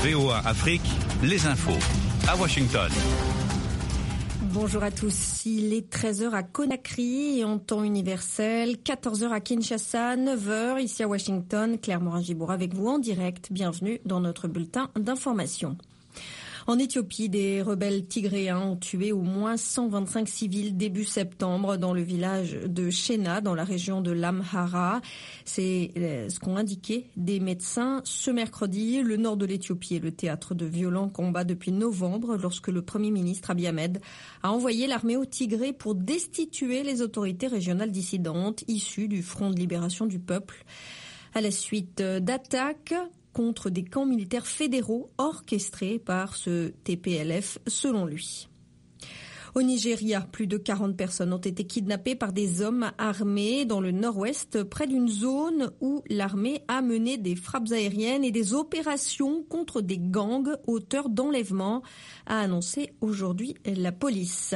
VOA Afrique, les infos. À Washington. Bonjour à tous, il est 13h à Conakry en temps universel, 14h à Kinshasa, 9h ici à Washington. Claire Morin-Gibour avec vous en direct. Bienvenue dans notre bulletin d'information. En Éthiopie, des rebelles tigréens ont tué au moins 125 civils début septembre dans le village de Shena, dans la région de l'Amhara. C'est ce qu'ont indiqué des médecins ce mercredi. Le nord de l'Éthiopie est le théâtre de violents combats depuis novembre, lorsque le Premier ministre Abiy Ahmed a envoyé l'armée au Tigré pour destituer les autorités régionales dissidentes issues du Front de libération du peuple. À la suite d'attaques contre des camps militaires fédéraux orchestrés par ce TPLF, selon lui. Au Nigeria, plus de 40 personnes ont été kidnappées par des hommes armés dans le nord-ouest, près d'une zone où l'armée a mené des frappes aériennes et des opérations contre des gangs auteurs d'enlèvements, a annoncé aujourd'hui la police.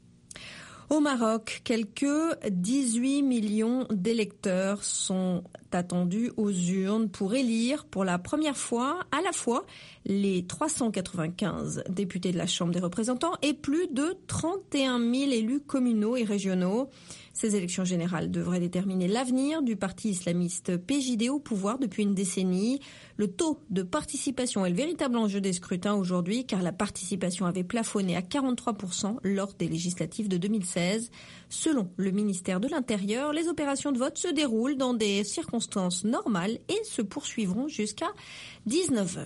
Au Maroc, quelques 18 millions d'électeurs sont attendus aux urnes pour élire pour la première fois à la fois les 395 députés de la Chambre des représentants et plus de 31 000 élus communaux et régionaux. Ces élections générales devraient déterminer l'avenir du parti islamiste PJD au pouvoir depuis une décennie. Le taux de participation est le véritable enjeu des scrutins aujourd'hui, car la participation avait plafonné à 43% lors des législatives de 2016. Selon le ministère de l'Intérieur, les opérations de vote se déroulent dans des circonstances normales et se poursuivront jusqu'à 19h.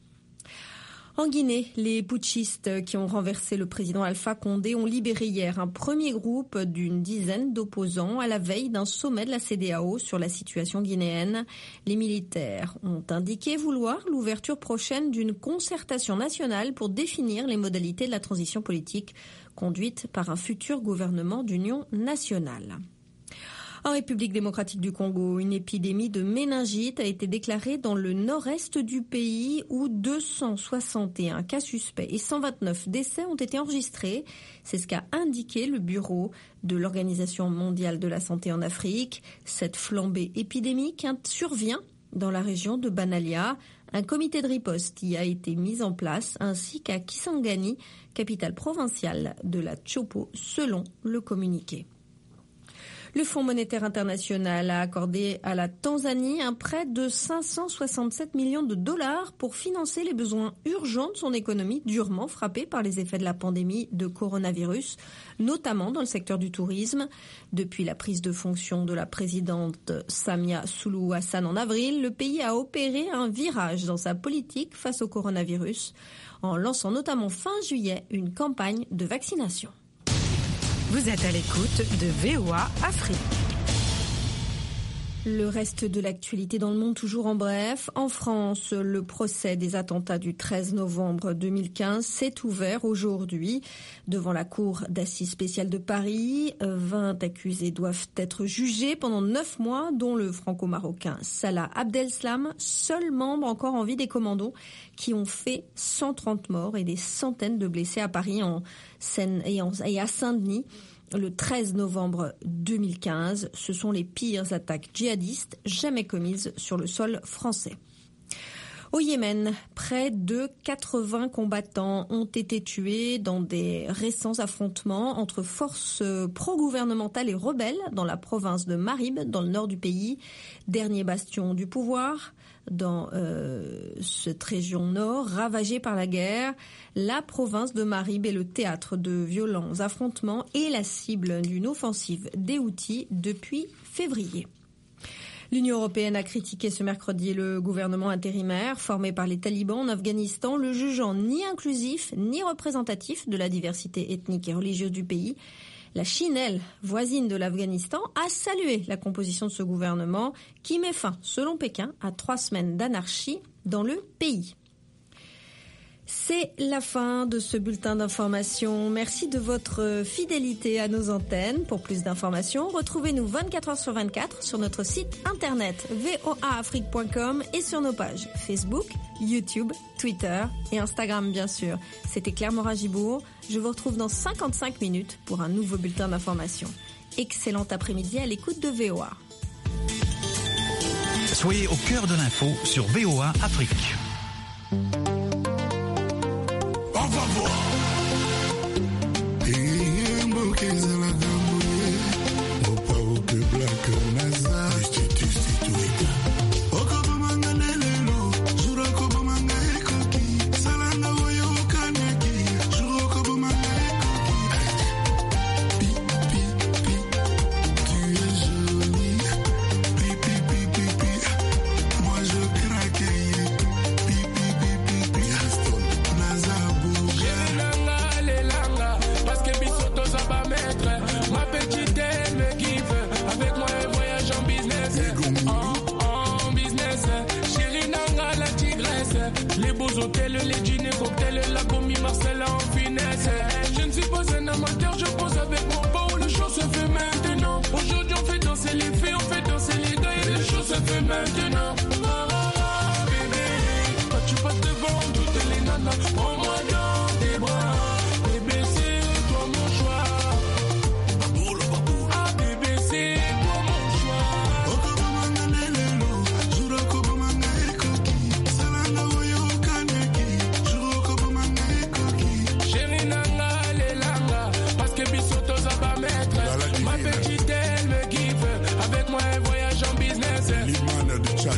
En Guinée, les putschistes qui ont renversé le président Alpha Condé ont libéré hier un premier groupe d'une dizaine d'opposants à la veille d'un sommet de la CEDEAO sur la situation guinéenne. Les militaires ont indiqué vouloir l'ouverture prochaine d'une concertation nationale pour définir les modalités de la transition politique conduite par un futur gouvernement d'union nationale. En République démocratique du Congo, une épidémie de méningite a été déclarée dans le nord-est du pays où 261 cas suspects et 129 décès ont été enregistrés. C'est ce qu'a indiqué le bureau de l'Organisation mondiale de la santé en Afrique. Cette flambée épidémique survient dans la région de Banalia. Un comité de riposte y a été mis en place, ainsi qu'à Kisangani, capitale provinciale de la Tshopo, selon le communiqué. Le Fonds monétaire international a accordé à la Tanzanie un prêt de 567 millions de dollars pour financer les besoins urgents de son économie durement frappée par les effets de la pandémie de coronavirus, notamment dans le secteur du tourisme. Depuis la prise de fonction de la présidente Samia Suluhu Hassan en avril, le pays a opéré un virage dans sa politique face au coronavirus, en lançant notamment fin juillet une campagne de vaccination. Vous êtes à l'écoute de VOA Afrique. Le reste de l'actualité dans le monde, toujours en bref. En France, le procès des attentats du 13 novembre 2015 s'est ouvert aujourd'hui devant la cour d'assises spéciale de Paris. 20 accusés doivent être jugés pendant 9 mois, dont le franco-marocain Salah Abdeslam, seul membre encore en vie des commandos qui ont fait 130 morts et des centaines de blessés à Paris, en Seine et à Saint-Denis. Le 13 novembre 2015, ce sont les pires attaques djihadistes jamais commises sur le sol français. Au Yémen, près de 80 combattants ont été tués dans des récents affrontements entre forces pro-gouvernementales et rebelles dans la province de Marib, dans le nord du pays, dernier bastion du pouvoir. Dans cette région nord, ravagée par la guerre, la province de Marib est le théâtre de violents affrontements et la cible d'une offensive des Houthis depuis février. L'Union européenne a critiqué ce mercredi le gouvernement intérimaire formé par les talibans en Afghanistan, le jugeant ni inclusif ni représentatif de la diversité ethnique et religieuse du pays. La Chine, elle, voisine de l'Afghanistan, a salué la composition de ce gouvernement qui met fin, selon Pékin, à 3 semaines d'anarchie dans le pays. C'est la fin de ce bulletin d'information. Merci de votre fidélité à nos antennes. Pour plus d'informations, retrouvez-nous 24 heures sur 24 sur notre site internet voaafrique.com et sur nos pages Facebook, YouTube, Twitter et Instagram bien sûr. C'était Claire Morin-Gibour. Je vous retrouve dans 55 minutes pour un nouveau bulletin d'information. Excellent après-midi à l'écoute de VOA. Soyez au cœur de l'info sur VOA Afrique. hôtels, les dîners, cocktails, la commis Marcella en finesse. Je ne suis pas un amateur, je pose avec mon pot, le show se fait maintenant. Aujourd'hui on fait danser les filles, on fait danser les gars et le show se fait maintenant. Bébé, quand tu passes devant toutes les nanas, prends-moi dans tes bras. Bébé, c'est toi mon choix. Ah bébé, c'est toi mon choix. Chérie nanga, les langa, parce que bisoto ça va mettre. Ma petite elle me give, avec moi elle voyage en business. L'imane de Tchad.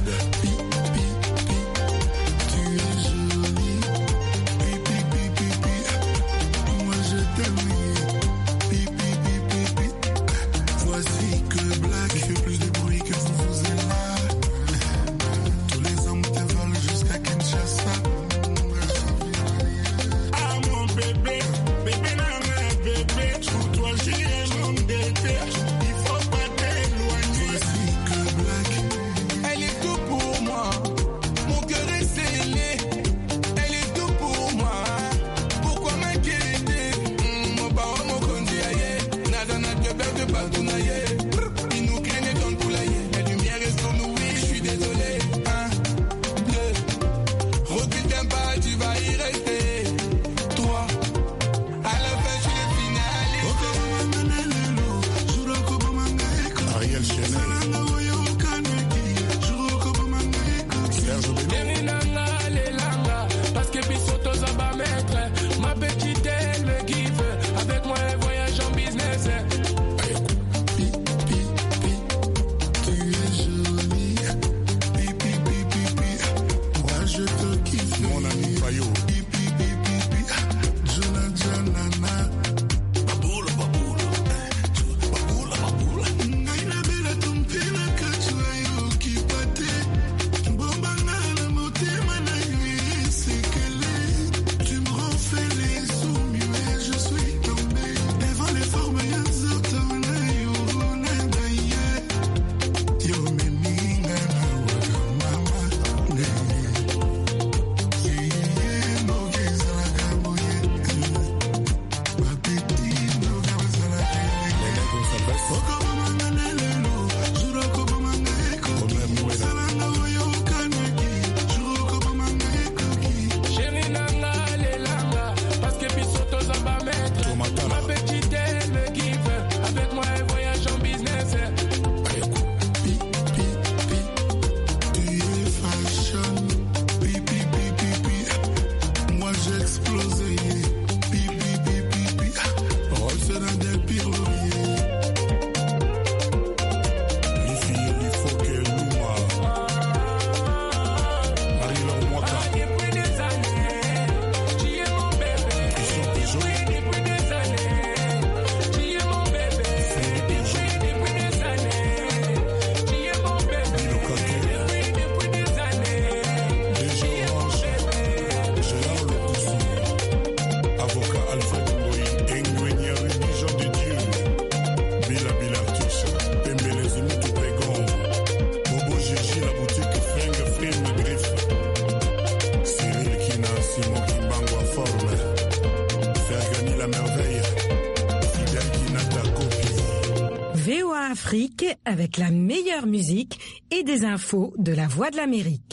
VOA Afrique avec la meilleure musique et des infos de la Voix de l'Amérique.